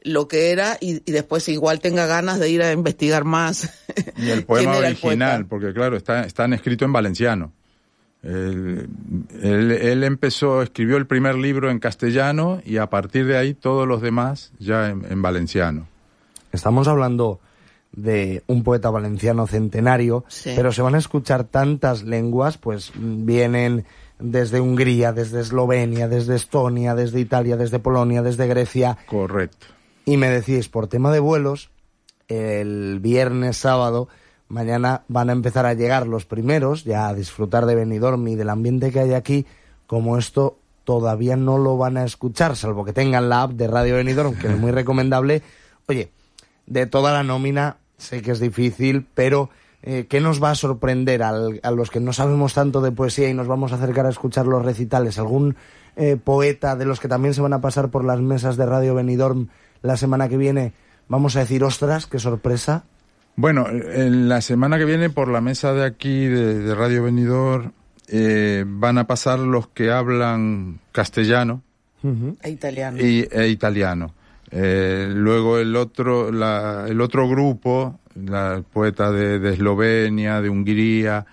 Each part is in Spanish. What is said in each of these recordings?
lo que era y después igual tenga ganas de ir a investigar más. Y el poema original, porque claro, están escritos en valenciano. Él escribió el primer libro en castellano y a partir de ahí todos los demás ya en valenciano. Estamos hablando de un poeta valenciano centenario, sí, pero se van a escuchar tantas lenguas, pues vienen desde Hungría, desde Eslovenia, desde Estonia, desde Italia, desde Polonia, desde Grecia. Correcto. Y me decís, por tema de vuelos, el viernes, sábado, mañana van a empezar a llegar los primeros, ya a disfrutar de Benidorm y del ambiente que hay aquí. Como esto todavía no lo van a escuchar, salvo que tengan la app de Radio Benidorm, que es muy recomendable. Oye, de toda la nómina, sé que es difícil, pero ¿qué nos va a sorprender a los que no sabemos tanto de poesía y nos vamos a acercar a escuchar los recitales? ¿Algún poeta de los que también se van a pasar por las mesas de Radio Benidorm la semana que viene? Vamos a decir, ostras, qué sorpresa. Bueno, en la semana que viene por la mesa de aquí de Radio Benidorm van a pasar los que hablan castellano e italiano. E italiano. Luego el otro grupo, la poeta de Eslovenia, de Hungría,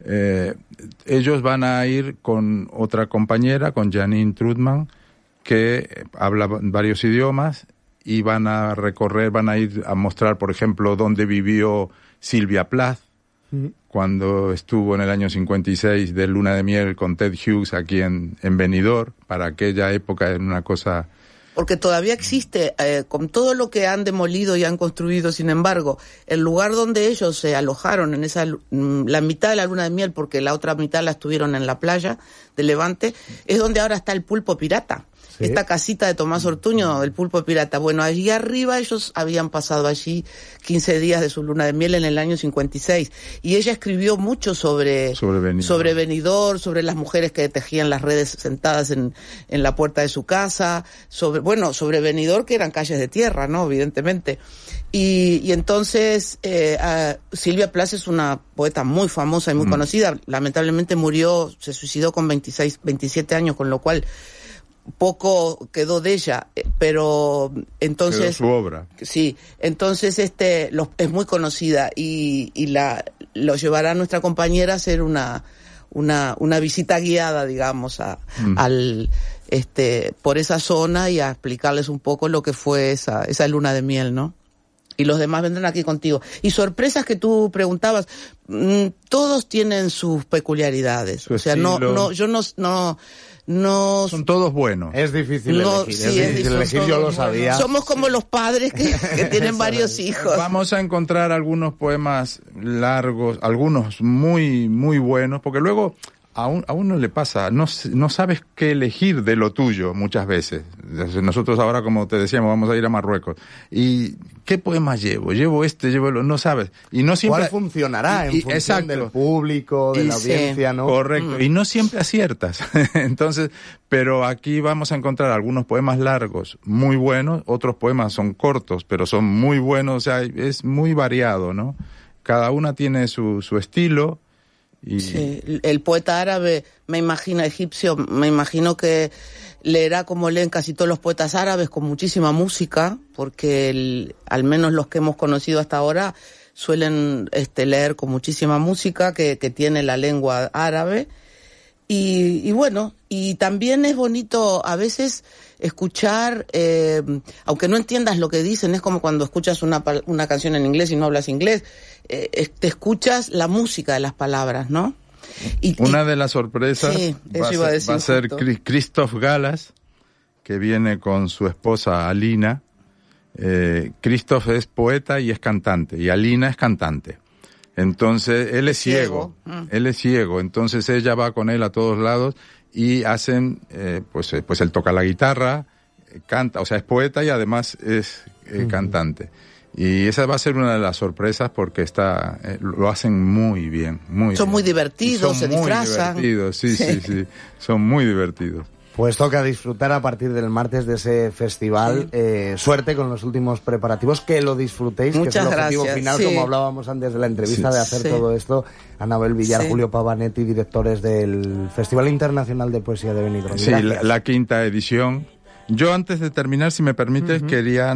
ellos van a ir con otra compañera, con Janine Trutman, que habla varios idiomas, y van a ir a mostrar, por ejemplo, dónde vivió Sylvia Plath, cuando estuvo en el año 56 de luna de miel con Ted Hughes aquí en Benidorm. Para aquella época era una cosa... Porque todavía existe, con todo lo que han demolido y han construido, sin embargo, el lugar donde ellos se alojaron, la mitad de la luna de miel, porque la otra mitad la estuvieron en la playa de Levante, es donde ahora está el Pulpo Pirata. ¿Sí? Esta casita de Tomás Ortuño, el Pulpo Pirata. Bueno, allí arriba ellos habían pasado allí 15 días de su luna de miel en el año 56. Y ella escribió mucho sobre Benidorm, sobre las mujeres que tejían las redes sentadas en la puerta de su casa, sobre Benidorm, que eran calles de tierra, ¿no? Evidentemente. Y entonces, Sylvia Plath es una poeta muy famosa y muy conocida. Lamentablemente se suicidó con 27 años, con lo cual poco quedó de ella, pero entonces quedó su obra. Sí, entonces es muy conocida y lo llevará nuestra compañera a hacer una visita guiada, digamos, por esa zona y a explicarles un poco lo que fue esa luna de miel, ¿no? Y los demás vendrán aquí contigo. Y sorpresas que tú preguntabas, todos tienen sus peculiaridades. Su estilo. No, son todos buenos. Es difícil elegir, yo lo sabía. Somos como los padres que tienen varios hijos. Vamos a encontrar algunos poemas largos, algunos muy, muy buenos, porque luego a uno le pasa, no sabes qué elegir de lo tuyo muchas veces. Nosotros ahora, como te decíamos, vamos a ir a Marruecos. ¿Y qué poemas llevo? Llevo no sabes. Y no siempre... ¿Cuál funcionará en función del público, de la audiencia, no? Correcto. Y no siempre aciertas. Entonces, pero aquí vamos a encontrar algunos poemas largos, muy buenos. Otros poemas son cortos, pero son muy buenos. O sea, es muy variado, ¿no? Cada una tiene su estilo. Sí, el poeta árabe, egipcio, me imagino que leerá como leen casi todos los poetas árabes, con muchísima música, porque al menos los que hemos conocido hasta ahora suelen leer con muchísima música que tiene la lengua árabe. Y bueno, y también es bonito a veces escuchar, aunque no entiendas lo que dicen, es como cuando escuchas una canción en inglés y no hablas inglés, te escuchas la música de las palabras, ¿no? Una de las sorpresas va a ser Christoph Galas, que viene con su esposa Alina. Christoph es poeta y es cantante, y Alina es cantante. Entonces, él es ciego, entonces ella va con él a todos lados y hacen, pues él toca la guitarra, canta, o sea, es poeta y además es cantante. Y esa va a ser una de las sorpresas porque lo hacen muy bien, Son muy divertidos, se disfrazan. Divertidos, sí, son muy divertidos. Pues toca disfrutar a partir del martes de ese festival. Suerte con los últimos preparativos, que lo disfrutéis, muchas que es el objetivo gracias. final, como hablábamos antes de la entrevista, de hacer todo esto. Anabel Villar, Julio Pavanetti, directores del Festival Internacional de Poesía de Benidorm. Sí, la quinta edición. Yo, antes de terminar, si me permites, quería